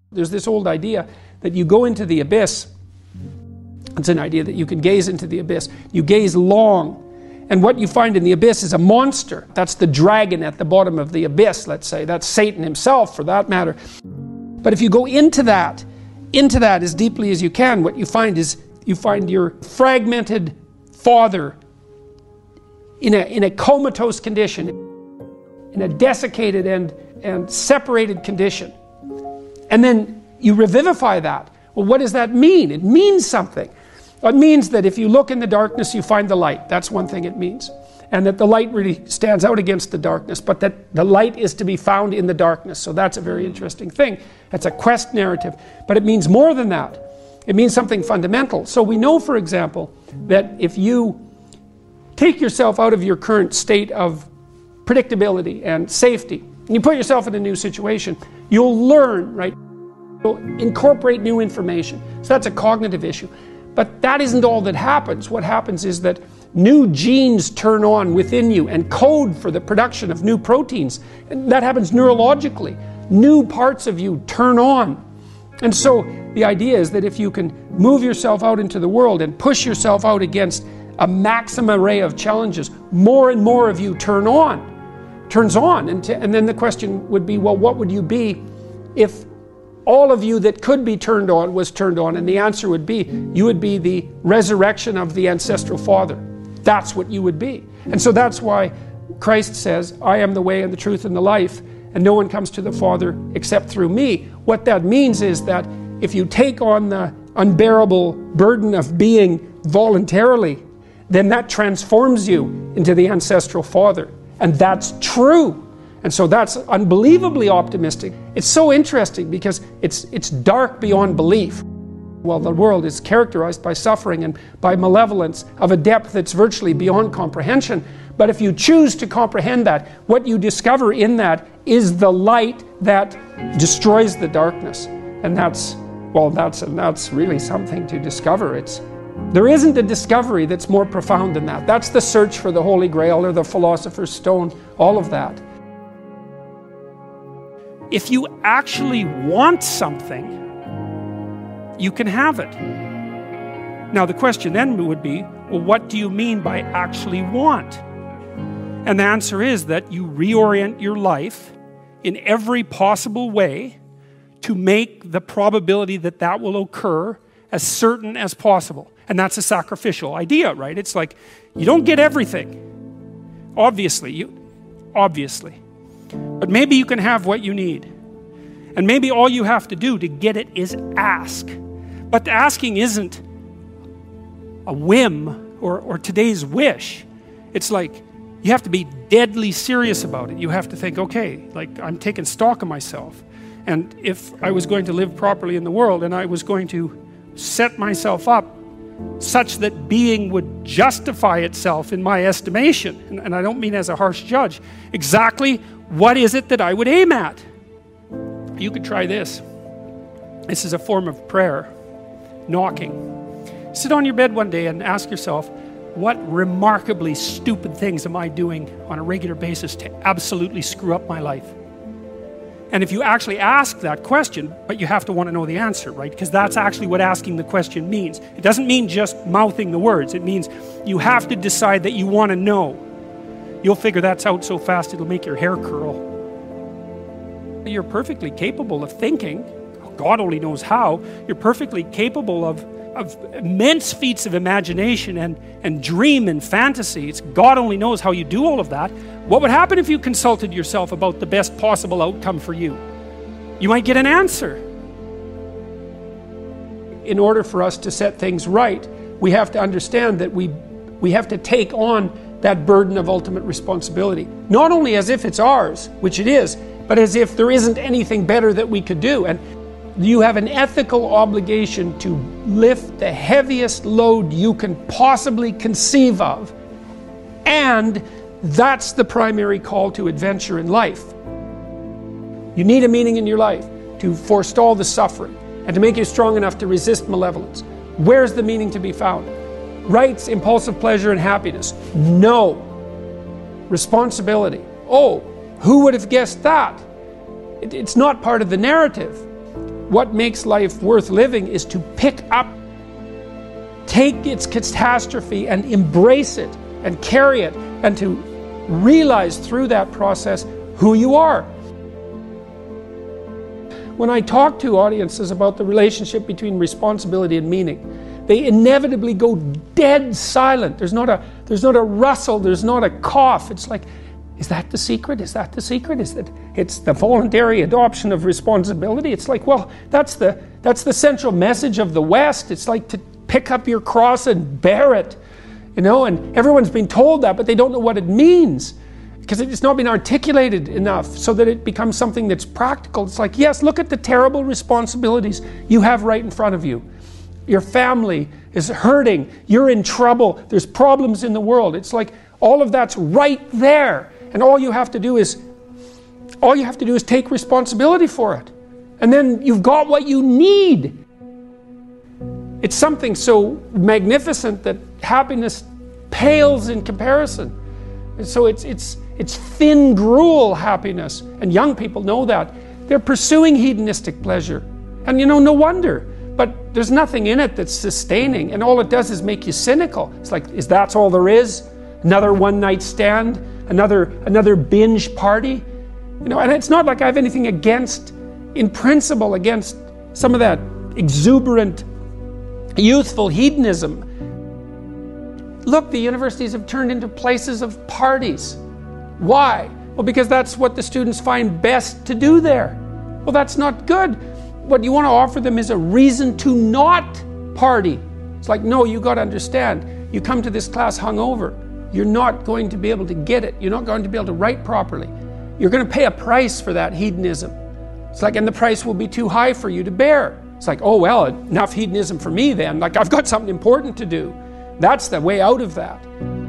There's this old idea that you go into the abyss. It's an idea that you can gaze into the abyss. You gaze long, and what you find in the abyss is a monster. That's the dragon at the bottom of the abyss, let's say. That's Satan himself, for that matter. But if you go into that as deeply as you can, what you find is you find your fragmented father in a comatose condition, in a desiccated and separated condition. And then you revivify that. Well, what does that mean? It means something. It means that if you look in the darkness, you find the light. That's one thing it means. And that the light really stands out against the darkness, but that the light is to be found in the darkness. So that's a very interesting thing. It's a quest narrative. But it means more than that. It means something fundamental. So we know, for example, that if you take yourself out of your current state of predictability and safety, and you put yourself in a new situation, you'll learn, right? You'll incorporate new information. So that's a cognitive issue. But that isn't all that happens. What happens is that new genes turn on within you and code for the production of new proteins. And that happens neurologically. New parts of you turn on. And so the idea is that if you can move yourself out into the world and push yourself out against a maximum array of challenges, more and more of you turns on. And then the question would be, well, what would you be if all of you that could be turned on was turned on? And the answer would be, you would be the resurrection of the ancestral father. That's what you would be. And so that's why Christ says, I am the way and the truth and the life, and no one comes to the Father except through me. What that means is that if you take on the unbearable burden of being voluntarily, then that transforms you into the ancestral father. And that's true. And so that's unbelievably optimistic. It's so interesting because it's dark beyond belief. Well, the world is characterized by suffering and by malevolence of a depth that's virtually beyond comprehension. But if you choose to comprehend that, what you discover in that is the light that destroys the darkness. And that's really something to discover. There isn't a discovery that's more profound than that. That's the search for the Holy Grail or the Philosopher's Stone, all of that. If you actually want something, you can have it. Now the question then would be, well, what do you mean by actually want? And the answer is that you reorient your life in every possible way to make the probability that that will occur as certain as possible. And that's a sacrificial idea, right? It's like, you don't get everything. Obviously. But maybe you can have what you need. And maybe all you have to do to get it is ask. But the asking isn't a whim or today's wish. It's like, you have to be deadly serious about it. You have to think, okay, like I'm taking stock of myself. And if I was going to live properly in the world and I was going to set myself up such that being would justify itself in my estimation, and I don't mean as a harsh judge, exactly what is it that I would aim at? You could try this. This is a form of prayer, knocking. Sit on your bed one day and ask yourself, what remarkably stupid things am I doing on a regular basis to absolutely screw up my life? And if you actually ask that question, but you have to want to know the answer, right? Because that's actually what asking the question means. It doesn't mean just mouthing the words. It means you have to decide that you want to know. You'll figure that's out so fast it'll make your hair curl. You're perfectly capable of thinking. God only knows how. You're perfectly capable of immense feats of imagination and dream and fantasy. It's God only knows how you do all of that. What would happen if you consulted yourself about the best possible outcome for you? You might get an answer. In order for us to set things right, we have to understand that we have to take on that burden of ultimate responsibility. Not only as if it's ours, which it is, but as if there isn't anything better that we could do. And you have an ethical obligation to lift the heaviest load you can possibly conceive of. And that's the primary call to adventure in life. You need a meaning in your life to forestall the suffering and to make you strong enough to resist malevolence. Where's the meaning to be found? Rights, impulsive pleasure, and happiness? No. Responsibility? Oh, who would have guessed that? It's not part of the narrative. what makes life worth living is to pick up, take its catastrophe and embrace it and carry it, and to realize through that process who you are. When I talk to audiences about the relationship between responsibility and meaning, they inevitably go dead silent. There's not a rustle, there's not a cough. It's like, is that the secret? Is that the secret? Is that it's the voluntary adoption of responsibility? It's like, well, that's the central message of the West. It's like to pick up your cross and bear it, you know, and everyone's been told that, but they don't know what it means because it's not been articulated enough so that it becomes something that's practical. It's like, yes, look at the terrible responsibilities you have right in front of you. Your family is hurting, you're in trouble, there's problems in the world. It's like all of that's right there, and all you have to do is take responsibility for it, and then you've got what you need. It's something so magnificent that happiness pales in comparison. And so it's thin gruel happiness, and young people know that. They're pursuing hedonistic pleasure, and no wonder. But there's nothing in it that's sustaining, and all it does is make you cynical. It's like, is that all there is? Another one-night stand? Another binge party? And it's not like I have anything in principle, against some of that exuberant, youthful hedonism. Look, the universities have turned into places of parties. Why? Well, because that's what the students find best to do there. Well, that's not good. What you want to offer them is a reason to not party. It's like, no, you got to understand, you come to this class hungover, you're not going to be able to get it. You're not going to be able to write properly. You're going to pay a price for that hedonism. It's like, and the price will be too high for you to bear. It's like, oh, well, enough hedonism for me then. Like, I've got something important to do. That's the way out of that.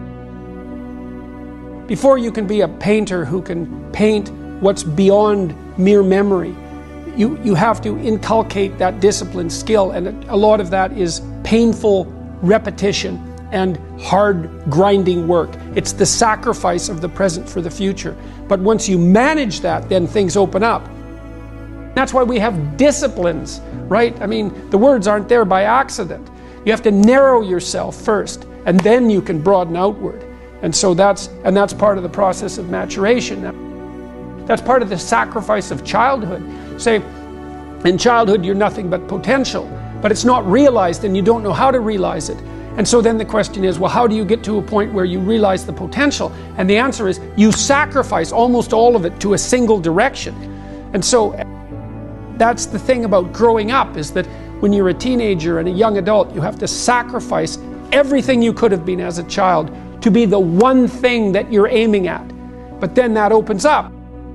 Before you can be a painter who can paint what's beyond mere memory, you have to inculcate that discipline, skill, and a lot of that is painful repetition and hard grinding work. It's the sacrifice of the present for the future. But once you manage that, then things open up. That's why we have disciplines, right? I mean, the words aren't there by accident. You have to narrow yourself first, and then you can broaden outward. And so that's part of the process of maturation. That's part of the sacrifice of childhood. Say, in childhood you're nothing but potential, but it's not realized and you don't know how to realize it. And so then the question is, well, how do you get to a point where you realize the potential? And the answer is, you sacrifice almost all of it to a single direction. And so that's the thing about growing up, is that when you're a teenager and a young adult, you have to sacrifice everything you could have been as a child to be the one thing that you're aiming at. But then that opens up.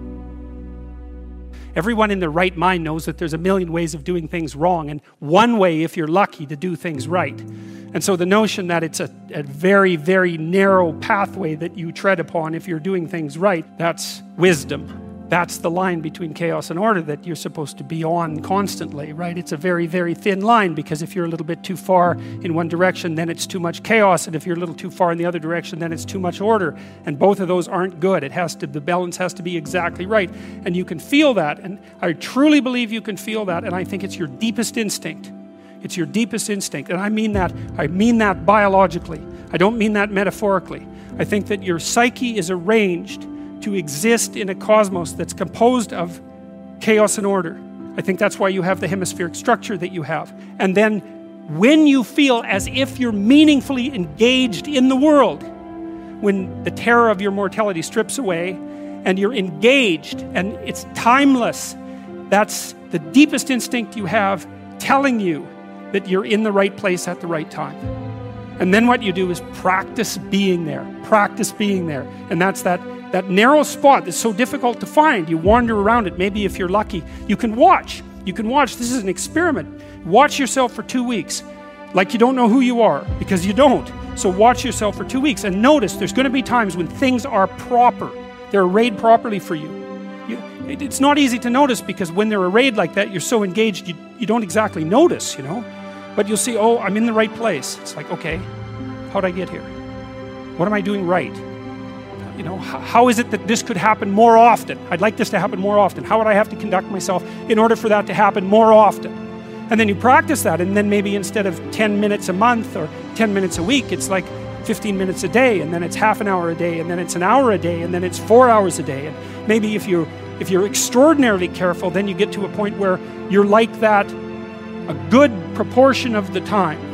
Everyone in their right mind knows that there's a million ways of doing things wrong, and one way, if you're lucky, to do things right. And so the notion that it's a very, very narrow pathway that you tread upon if you're doing things right, that's wisdom. That's the line between chaos and order that you're supposed to be on constantly, right? It's a very, very thin line, because if you're a little bit too far in one direction, then it's too much chaos, and if you're a little too far in the other direction, then it's too much order, and both of those aren't good. The balance has to be exactly right, and you can feel that, and I truly believe you can feel that, and I think it's your deepest instinct. It's your deepest instinct, and I mean that biologically. I don't mean that metaphorically. I think that your psyche is arranged to exist in a cosmos that's composed of chaos and order. I think that's why you have the hemispheric structure that you have. And then when you feel as if you're meaningfully engaged in the world, when the terror of your mortality strips away and you're engaged and it's timeless, that's the deepest instinct you have telling you that you're in the right place at the right time. And then what you do is practice being there. Practice being there. And that's that narrow spot that's so difficult to find. You wander around it. Maybe if you're lucky, you can watch. This is an experiment. Watch yourself for 2 weeks. Like you don't know who you are, because you don't. So watch yourself for 2 weeks and notice there's going to be times when things are proper. They're arrayed properly for you. It's not easy to notice, because when they're arrayed like that, you're so engaged, you don't exactly notice, But you'll see, oh, I'm in the right place. It's like, okay, how'd I get here? What am I doing right? you know, how is it that this could happen more often? I'd like this to happen more often. How would I have to conduct myself in order for that to happen more often? And then you practice that, and then maybe instead of 10 minutes a month or 10 minutes a week, it's like 15 minutes a day, and then it's half an hour a day, and then it's an hour a day, and then it's 4 hours a day. And maybe if you're extraordinarily careful, then you get to a point where you're like that a good proportion of the time.